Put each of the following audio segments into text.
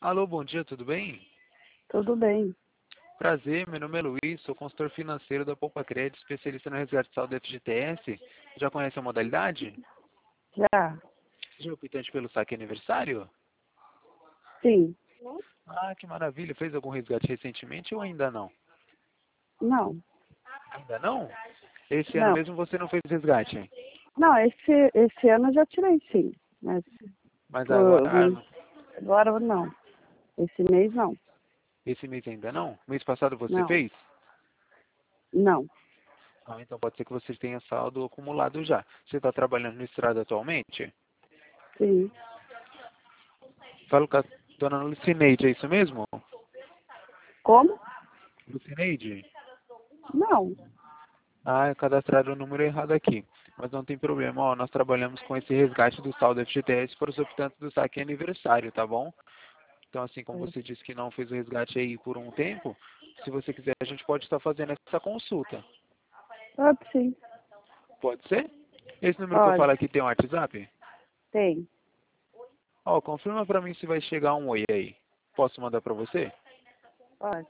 Alô, bom dia, tudo bem? Tudo bem. Prazer, meu nome é Luiz, sou consultor financeiro da Poupa Crédito, especialista no resgate de saldo FGTS. Já conhece a modalidade? Já? Já é optante pelo saque aniversário? Sim. Ah, que maravilha. Fez algum resgate recentemente ou ainda não? Não. Ainda não? Esse ano Não. mesmo você não fez resgate, Não, esse ano eu já tirei, sim. Mas mas agora, por, mas agora não. Esse mês não. esse mês ainda não? Mês passado você Não. fez? Não. Ah, então pode ser que você tenha saldo acumulado já. Você está trabalhando no estrada atualmente? Sim. Falo com a dona Lucineide, é isso mesmo? Como? Lucineide? Não. Ah, cadastraram o número errado aqui. Mas não tem problema, ó, nós trabalhamos com esse resgate do saldo FGTS para os optantes do saque aniversário, tá bom? Então, assim como você disse que não fez o resgate aí por um tempo, se você quiser, a gente pode estar fazendo essa consulta. Pode sim. Pode ser? Esse número que eu Pode. falo aqui tem um WhatsApp? Tem. Ó, confirma para mim se vai chegar um oi aí. Posso mandar para você? Pode.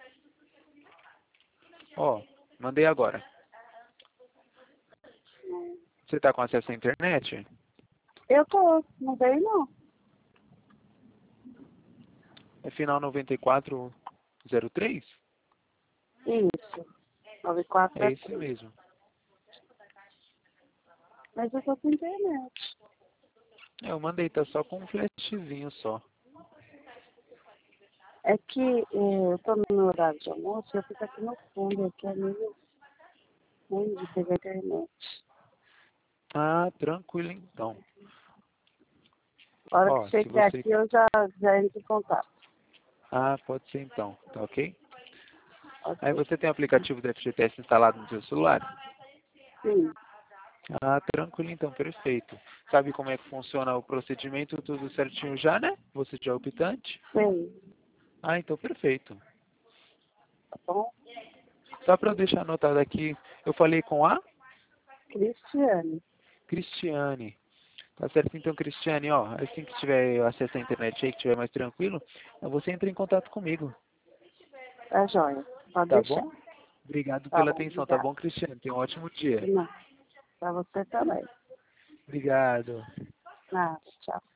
Ó, mandei agora. Você está com acesso à internet? Eu tô. Não veio, não. É final 9403? Isso. É esse 9473. mesmo. Mas eu tô com internet. Eu mandei, tá só com um flashzinho só. É que eu tô no meu horário de almoço e eu fico aqui no fundo. Aqui é meio ruim de pegar internet. Ah, tranquilo então. A hora que Ó, se chegar você... aqui eu já entro em contato. Ah, pode ser então, tá ok? Aí Ok. você tem o aplicativo do FGTS instalado no seu celular? Sim. Ah, tranquilo então, perfeito. Sabe como é que funciona o procedimento, tudo certinho já, né? Você já é optante? Sim. Ah, então perfeito. Tá bom? Só para eu deixar anotado aqui, eu falei com a Cristiane. Cristiane. Tá certo então, Cristiane, ó, assim que tiver acesso à internet aí, que tiver mais tranquilo, você entra em contato comigo, Tá joia. Pode tá deixar. bom? Obrigado Tá pela bom, atenção, tá obrigada. bom, Cristiane? Tenha um ótimo dia. Não, pra você também. Obrigado. Nada, tchau.